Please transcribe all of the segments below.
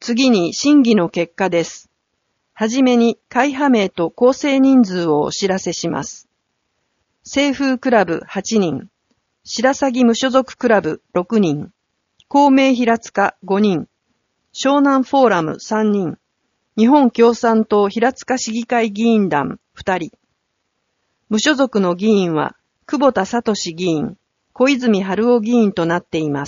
次に審議の結果です。はじめに会派名と構成人数をお知らせします。清風クラブ8人、白鷺無所属クラブ6人、公明平塚5人、湘南フォーラム3人、日本共産党平塚市議会議員団2人。無所属の議員は、久保田聡議員、小泉春夫議員となっています。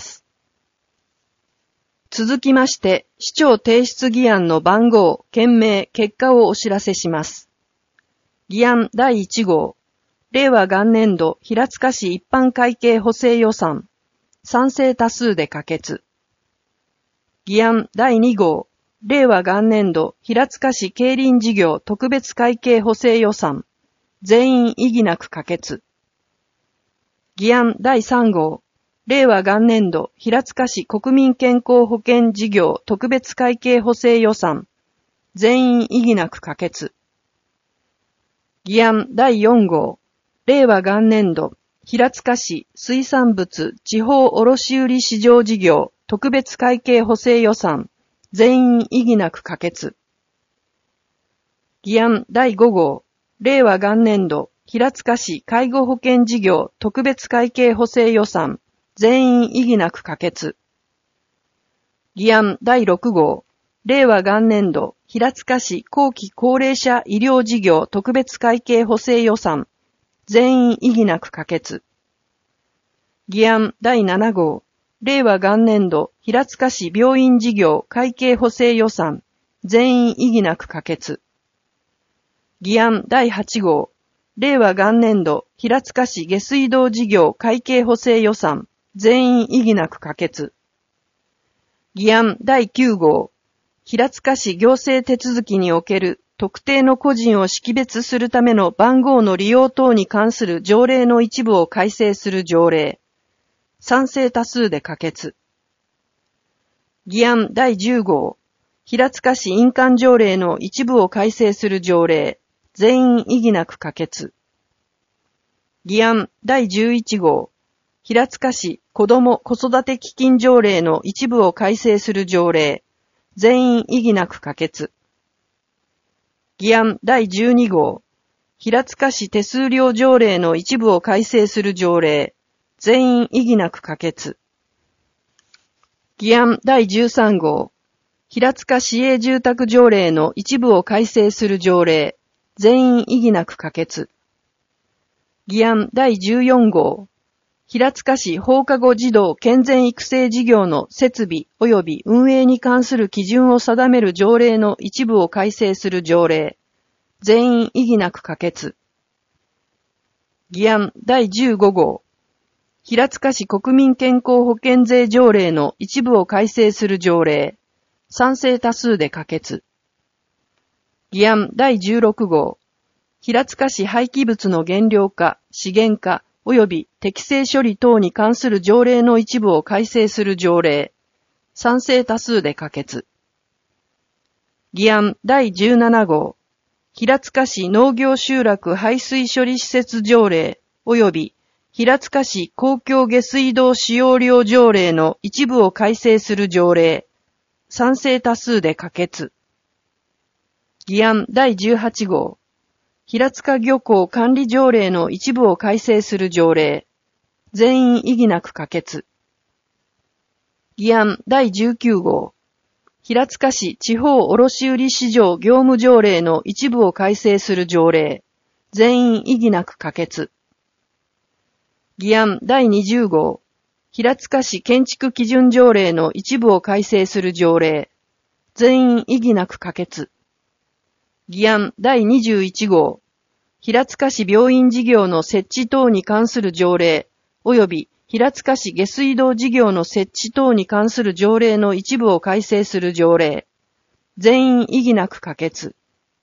続きまして、市長提出議案の番号、件名、結果をお知らせします。議案第1号、令和元年度平塚市一般会計補正予算、賛成多数で可決。議案第2号、令和元年度平塚市競輪事業特別会計補正予算、全員異議なく可決。議案第3号、令和元年度平塚市国民健康保険事業特別会計補正予算、全員異議なく可決。議案第4号、令和元年度平塚市水産物地方卸売市場事業特別会計補正予算、全員異議なく可決。議案第5号、令和元年度平塚市介護保険事業特別会計補正予算、全員異議なく可決。議案第6号、令和元年度平塚市後期高齢者医療事業特別会計補正予算、全員異議なく可決。議案第7号、令和元年度平塚市病院事業会計補正予算、全員異議なく可決。議案第8号、令和元年度平塚市下水道事業会計補正予算、全員異議なく可決。議案第9号、平塚市行政手続きにおける特定の個人を識別するための番号の利用等に関する条例の一部を改正する条例、賛成多数で可決。議案第10号、平塚市印鑑条例の一部を改正する条例、全員異議なく可決。議案第11号、平塚市子ども子育て基金条例の一部を改正する条例、全員異議なく可決。議案第12号、平塚市手数料条例の一部を改正する条例、全員異議なく可決。議案第13号、平塚市営住宅条例の一部を改正する条例、全員異議なく可決。議案第14号、平塚市放課後児童健全育成事業の設備及び運営に関する基準を定める条例の一部を改正する条例、全員異議なく可決。議案第15号、平塚市国民健康保険税条例の一部を改正する条例、賛成多数で可決。議案第16号、平塚市廃棄物の減量化、資源化及び適正処理等に関する条例の一部を改正する条例、賛成多数で可決。議案第17号、平塚市農業集落排水処理施設条例及び平塚市公共下水道使用量条例の一部を改正する条例、賛成多数で可決。議案第18号、平塚漁港管理条例の一部を改正する条例、全員異議なく可決。議案第19号、平塚市地方卸売市場業務条例の一部を改正する条例、全員異議なく可決。議案第20号、平塚市建築基準条例の一部を改正する条例、全員異議なく可決。議案第21号、平塚市病院事業の設置等に関する条例、及び平塚市下水道事業の設置等に関する条例の一部を改正する条例、全員異議なく可決。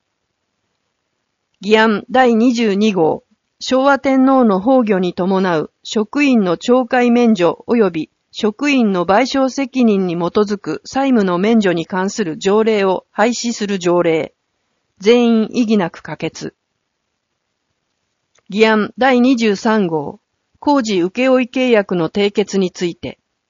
議案第22号、昭和天皇の崩御に伴う職員の懲戒免除及び職員の賠償責任に基づく債務の免除に関する条例を廃止する条例、全員異議なく可決。議案第23号、工事請負契約の締結について、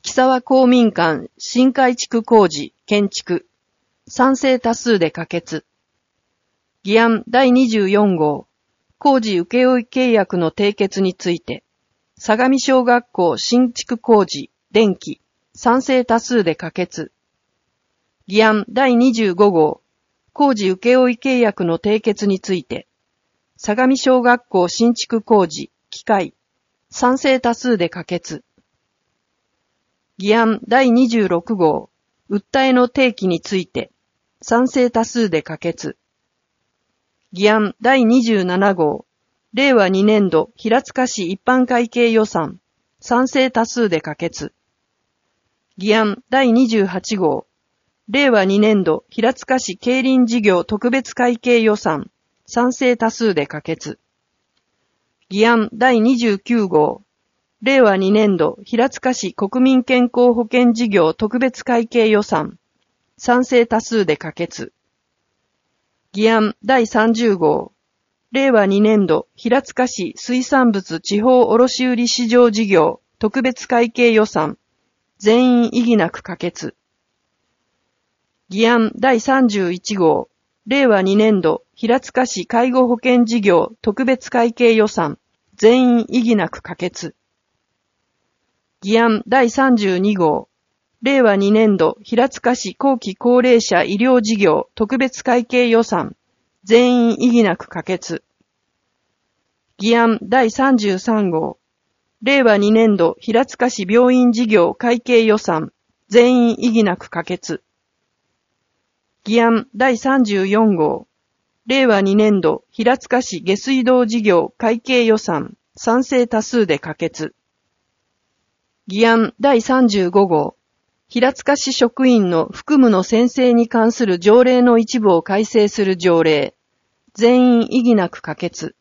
木沢公民館新改築工事建築賛成多数で可決。議案第24号工事請負契約の締結について相模小学校新築工事電気賛成多数で可決。議案第25号工事請負契約の締結について相模小学校新築工事機械賛成多数で可決。議案第26号訴えの提起について賛成多数で可決。議案第27号令和2年度平塚市一般会計予算賛成多数で可決。議案第28号令和2年度平塚市競輪事業特別会計予算賛成多数で可決。議案第29号令和2年度平塚市国民健康保険事業特別会計予算賛成多数で可決。議案第30号令和2年度平塚市水産物地方卸売市場事業特別会計予算全員異議なく可決。議案第31号令和2年度平塚市介護保険事業特別会計予算全員異議なく可決。議案第32号令和2年度平塚市後期高齢者医療事業特別会計予算全員異議なく可決。議案第33号令和2年度平塚市病院事業会計予算全員異議なく可決。議案第34号令和2年度平塚市下水道事業会計予算賛成多数で可決。議案第35号平塚市職員の服務の宣誓に関する条例の一部を改正する条例全員異議なく可決。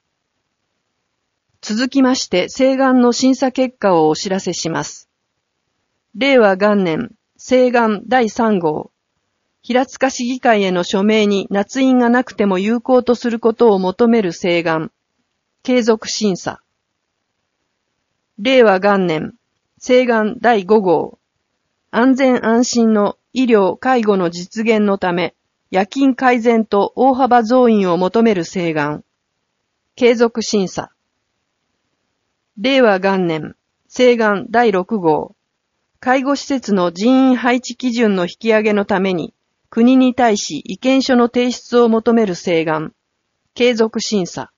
続きまして請願の審査結果をお知らせします。令和元年請願第3号平塚市議会への署名に捺印がなくても有効とすることを求める請願継続審査。令和元年請願第5号安全安心の医療・介護の実現のため夜勤改善と大幅増員を求める請願継続審査。令和元年請願第6号介護施設の人員配置基準の引き上げのために国に対し意見書の提出を求める請願継続審査。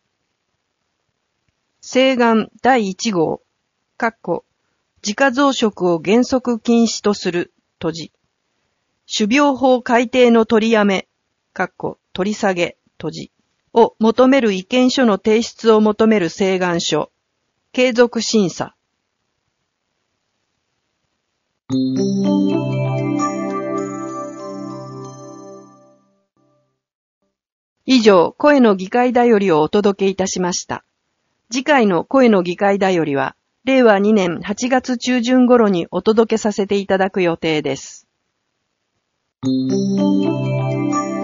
請願第1号自家増殖を原則禁止とする閉じ種苗法改定の取りやめ取り下げ閉じを求める意見書の提出を求める請願書継続審査。以上、声の議会だよりをお届けいたしました。次回の声の議会だよりは、令和2年8月中旬頃にお届けさせていただく予定です。